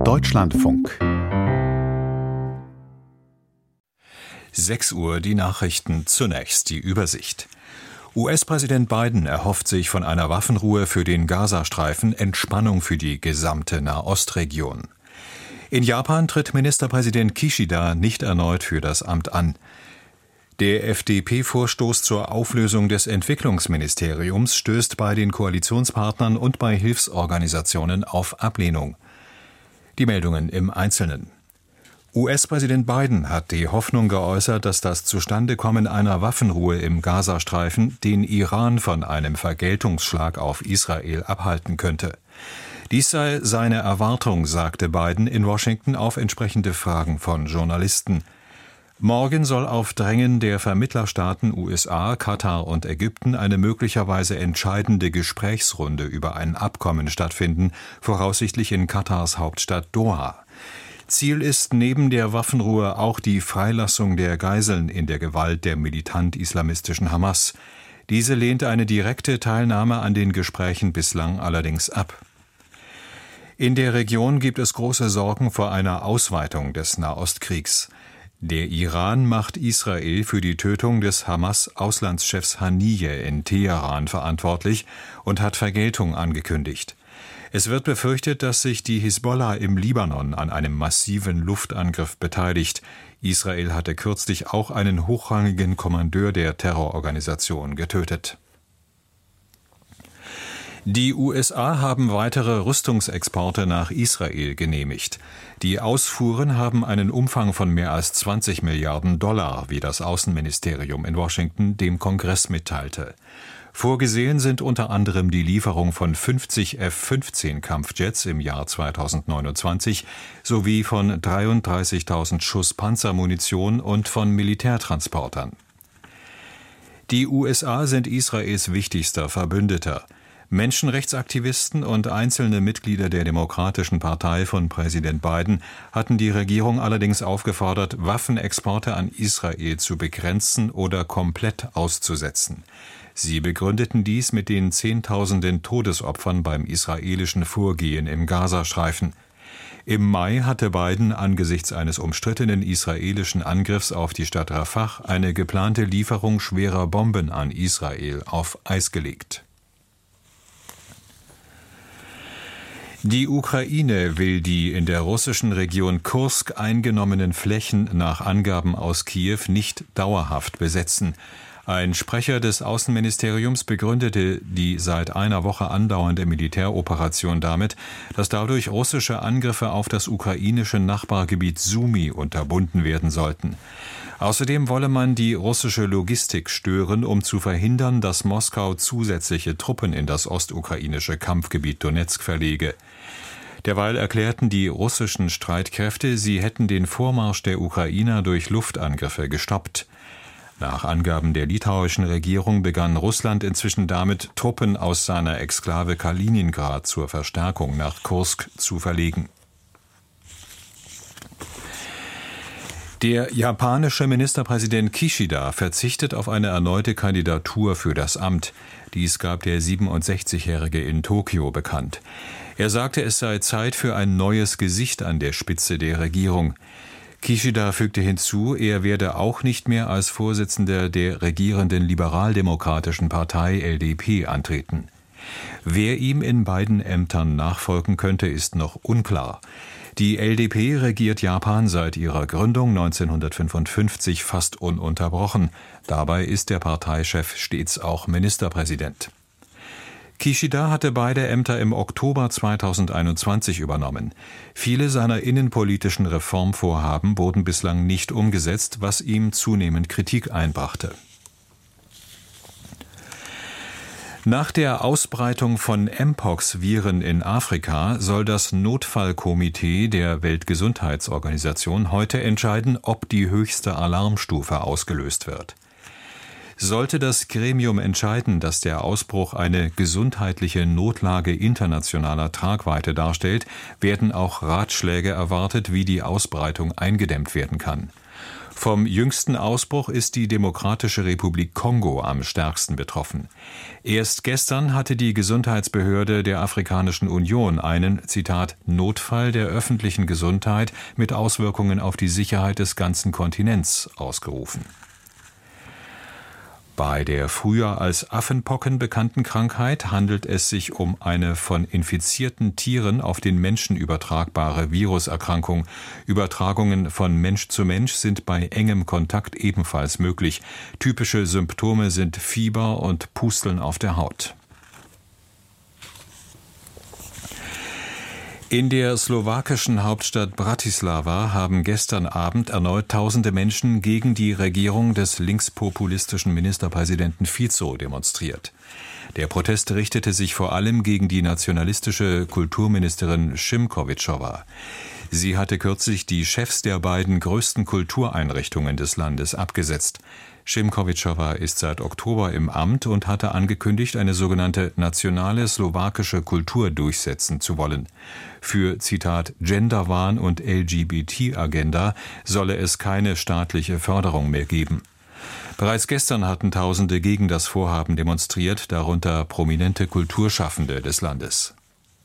Deutschlandfunk. 6 Uhr die Nachrichten, zunächst die Übersicht. US-Präsident Biden erhofft sich von einer Waffenruhe für den Gazastreifen Entspannung für die gesamte Nahostregion. In Japan tritt Ministerpräsident Kishida nicht erneut für das Amt an. Der FDP-Vorstoß zur Auflösung des Entwicklungsministeriums stößt bei den Koalitionspartnern und bei Hilfsorganisationen auf Ablehnung. Die Meldungen im Einzelnen. US-Präsident Biden hat die Hoffnung geäußert, dass das Zustandekommen einer Waffenruhe im Gazastreifen den Iran von einem Vergeltungsschlag auf Israel abhalten könnte. Dies sei seine Erwartung, sagte Biden in Washington auf entsprechende Fragen von Journalisten. Morgen soll auf Drängen der Vermittlerstaaten USA, Katar und Ägypten eine möglicherweise entscheidende Gesprächsrunde über ein Abkommen stattfinden, voraussichtlich in Katars Hauptstadt Doha. Ziel ist neben der Waffenruhe auch die Freilassung der Geiseln in der Gewalt der militant-islamistischen Hamas. Diese lehnt eine direkte Teilnahme an den Gesprächen bislang allerdings ab. In der Region gibt es große Sorgen vor einer Ausweitung des Nahostkriegs. Der Iran macht Israel für die Tötung des Hamas-Auslandschefs Haniyeh in Teheran verantwortlich und hat Vergeltung angekündigt. Es wird befürchtet, dass sich die Hisbollah im Libanon an einem massiven Luftangriff beteiligt. Israel hatte kürzlich auch einen hochrangigen Kommandeur der Terrororganisation getötet. Die USA haben weitere Rüstungsexporte nach Israel genehmigt. Die Ausfuhren haben einen Umfang von mehr als 20 Milliarden $, wie das Außenministerium in Washington dem Kongress mitteilte. Vorgesehen sind unter anderem die Lieferung von 50 F-15-Kampfjets im Jahr 2029 sowie von 33.000 Schuss Panzermunition und von Militärtransportern. Die USA sind Israels wichtigster Verbündeter. Menschenrechtsaktivisten und einzelne Mitglieder der Demokratischen Partei von Präsident Biden hatten die Regierung allerdings aufgefordert, Waffenexporte an Israel zu begrenzen oder komplett auszusetzen. Sie begründeten dies mit den Zehntausenden Todesopfern beim israelischen Vorgehen im Gazastreifen. Im Mai hatte Biden angesichts eines umstrittenen israelischen Angriffs auf die Stadt Rafah eine geplante Lieferung schwerer Bomben an Israel auf Eis gelegt. Die Ukraine will die in der russischen Region Kursk eingenommenen Flächen nach Angaben aus Kiew nicht dauerhaft besetzen. Ein Sprecher des Außenministeriums begründete die seit einer Woche andauernde Militäroperation damit, dass dadurch russische Angriffe auf das ukrainische Nachbargebiet Sumy unterbunden werden sollten. Außerdem wolle man die russische Logistik stören, um zu verhindern, dass Moskau zusätzliche Truppen in das ostukrainische Kampfgebiet Donezk verlege. Derweil erklärten die russischen Streitkräfte, sie hätten den Vormarsch der Ukrainer durch Luftangriffe gestoppt. Nach Angaben der litauischen Regierung begann Russland inzwischen damit, Truppen aus seiner Exklave Kaliningrad zur Verstärkung nach Kursk zu verlegen. Der japanische Ministerpräsident Kishida verzichtet auf eine erneute Kandidatur für das Amt. Dies gab der 67-Jährige in Tokio bekannt. Er sagte, es sei Zeit für ein neues Gesicht an der Spitze der Regierung. Kishida fügte hinzu, er werde auch nicht mehr als Vorsitzender der regierenden liberaldemokratischen Partei LDP antreten. Wer ihm in beiden Ämtern nachfolgen könnte, ist noch unklar. Die LDP regiert Japan seit ihrer Gründung 1955 fast ununterbrochen. Dabei ist der Parteichef stets auch Ministerpräsident. Kishida hatte beide Ämter im Oktober 2021 übernommen. Viele seiner innenpolitischen Reformvorhaben wurden bislang nicht umgesetzt, was ihm zunehmend Kritik einbrachte. Nach der Ausbreitung von Mpox-Viren in Afrika soll das Notfallkomitee der Weltgesundheitsorganisation heute entscheiden, ob die höchste Alarmstufe ausgelöst wird. Sollte das Gremium entscheiden, dass der Ausbruch eine gesundheitliche Notlage internationaler Tragweite darstellt, werden auch Ratschläge erwartet, wie die Ausbreitung eingedämmt werden kann. Vom jüngsten Ausbruch ist die Demokratische Republik Kongo am stärksten betroffen. Erst gestern hatte die Gesundheitsbehörde der Afrikanischen Union einen, Zitat, Notfall der öffentlichen Gesundheit mit Auswirkungen auf die Sicherheit des ganzen Kontinents ausgerufen. Bei der früher als Affenpocken bekannten Krankheit handelt es sich um eine von infizierten Tieren auf den Menschen übertragbare Viruserkrankung. Übertragungen von Mensch zu Mensch sind bei engem Kontakt ebenfalls möglich. Typische Symptome sind Fieber und Pusteln auf der Haut. In der slowakischen Hauptstadt Bratislava haben gestern Abend erneut tausende Menschen gegen die Regierung des linkspopulistischen Ministerpräsidenten Fico demonstriert. Der Protest richtete sich vor allem gegen die nationalistische Kulturministerin Šimkovičová. Sie hatte kürzlich die Chefs der beiden größten Kultureinrichtungen des Landes abgesetzt. Šimkovičová ist seit Oktober im Amt und hatte angekündigt, eine sogenannte nationale slowakische Kultur durchsetzen zu wollen. Für, Zitat, Genderwahn und LGBT-Agenda solle es keine staatliche Förderung mehr geben. Bereits gestern hatten Tausende gegen das Vorhaben demonstriert, darunter prominente Kulturschaffende des Landes.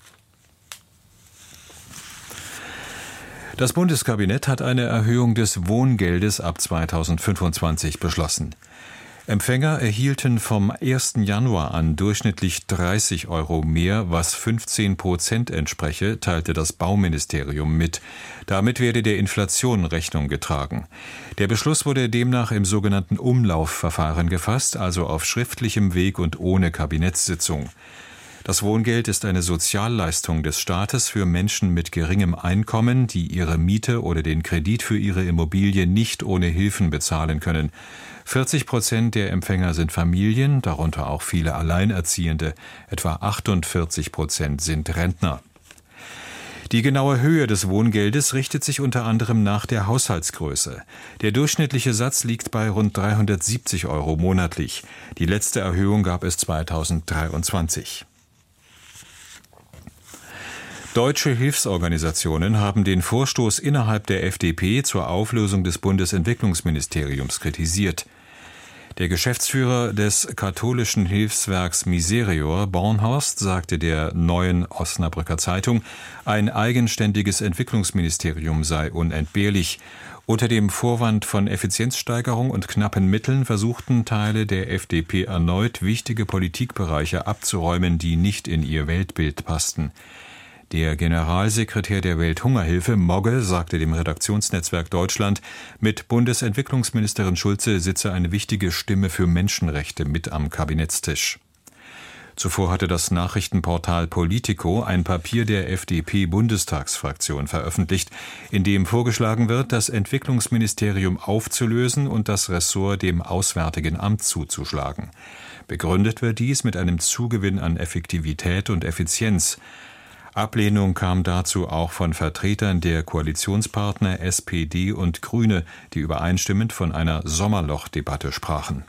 Das Bundeskabinett hat eine Erhöhung des Wohngeldes ab 2025 beschlossen. Empfänger erhielten vom 1. Januar an durchschnittlich 30 € mehr, was 15% entspreche, teilte das Bauministerium mit. Damit werde der Inflation Rechnung getragen. Der Beschluss wurde demnach im sogenannten Umlaufverfahren gefasst, also auf schriftlichem Weg und ohne Kabinettssitzung. Das Wohngeld ist eine Sozialleistung des Staates für Menschen mit geringem Einkommen, die ihre Miete oder den Kredit für ihre Immobilie nicht ohne Hilfen bezahlen können. 40% der Empfänger sind Familien, darunter auch viele Alleinerziehende. Etwa 48% sind Rentner. Die genaue Höhe des Wohngeldes richtet sich unter anderem nach der Haushaltsgröße. Der durchschnittliche Satz liegt bei rund 370 € monatlich. Die letzte Erhöhung gab es 2023. Deutsche Hilfsorganisationen haben den Vorstoß innerhalb der FDP zur Auflösung des Bundesentwicklungsministeriums kritisiert. Der Geschäftsführer des katholischen Hilfswerks Miserior, Bornhorst, sagte der Neuen Osnabrücker Zeitung, ein eigenständiges Entwicklungsministerium sei unentbehrlich. Unter dem Vorwand von Effizienzsteigerung und knappen Mitteln versuchten Teile der FDP erneut, wichtige Politikbereiche abzuräumen, die nicht in ihr Weltbild passten. Der Generalsekretär der Welthungerhilfe, Mogge, sagte dem Redaktionsnetzwerk Deutschland, mit Bundesentwicklungsministerin Schulze sitze eine wichtige Stimme für Menschenrechte mit am Kabinettstisch. Zuvor hatte das Nachrichtenportal Politico ein Papier der FDP-Bundestagsfraktion veröffentlicht, in dem vorgeschlagen wird, das Entwicklungsministerium aufzulösen und das Ressort dem Auswärtigen Amt zuzuschlagen. Begründet wird dies mit einem Zugewinn an Effektivität und Effizienz. Ablehnung kam dazu auch von Vertretern der Koalitionspartner SPD und Grüne, die übereinstimmend von einer Sommerlochdebatte sprachen.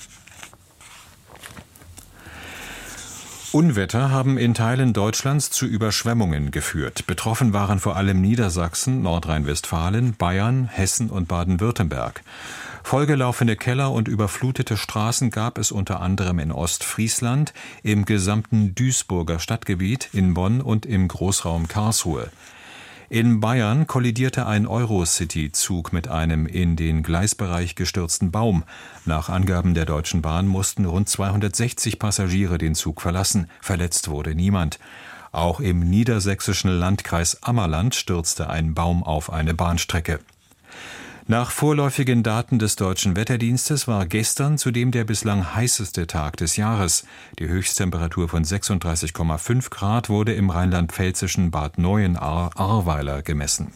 Unwetter haben in Teilen Deutschlands zu Überschwemmungen geführt. Betroffen waren vor allem Niedersachsen, Nordrhein-Westfalen, Bayern, Hessen und Baden-Württemberg. Vollgelaufene Keller und überflutete Straßen gab es unter anderem in Ostfriesland, im gesamten Duisburger Stadtgebiet, in Bonn und im Großraum Karlsruhe. In Bayern kollidierte ein Eurocity-Zug mit einem in den Gleisbereich gestürzten Baum. Nach Angaben der Deutschen Bahn mussten rund 260 Passagiere den Zug verlassen. Verletzt wurde niemand. Auch im niedersächsischen Landkreis Ammerland stürzte ein Baum auf eine Bahnstrecke. Nach vorläufigen Daten des Deutschen Wetterdienstes war gestern zudem der bislang heißeste Tag des Jahres. Die Höchsttemperatur von 36,5 Grad wurde im rheinland-pfälzischen Bad Neuenahr-Ahrweiler gemessen.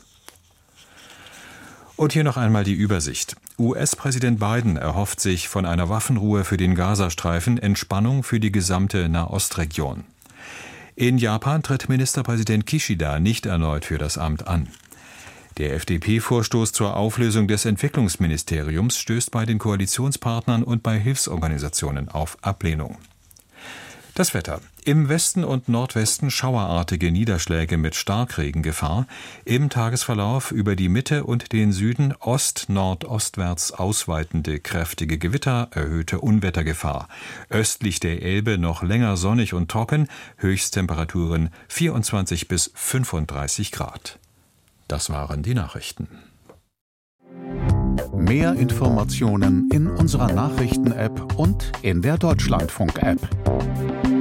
Und hier noch einmal die Übersicht. US-Präsident Biden erhofft sich von einer Waffenruhe für den Gazastreifen Entspannung für die gesamte Nahostregion. In Japan tritt Ministerpräsident Kishida nicht erneut für das Amt an. Der FDP-Vorstoß zur Auflösung des Entwicklungsministeriums stößt bei den Koalitionspartnern und bei Hilfsorganisationen auf Ablehnung. Das Wetter. Im Westen und Nordwesten schauerartige Niederschläge mit Starkregengefahr. Im Tagesverlauf über die Mitte und den Süden ost-nordostwärts ausweitende kräftige Gewitter, erhöhte Unwettergefahr. Östlich der Elbe noch länger sonnig und trocken, Höchsttemperaturen 24 bis 35 Grad. Das waren die Nachrichten. Mehr Informationen in unserer Nachrichten-App und in der Deutschlandfunk-App.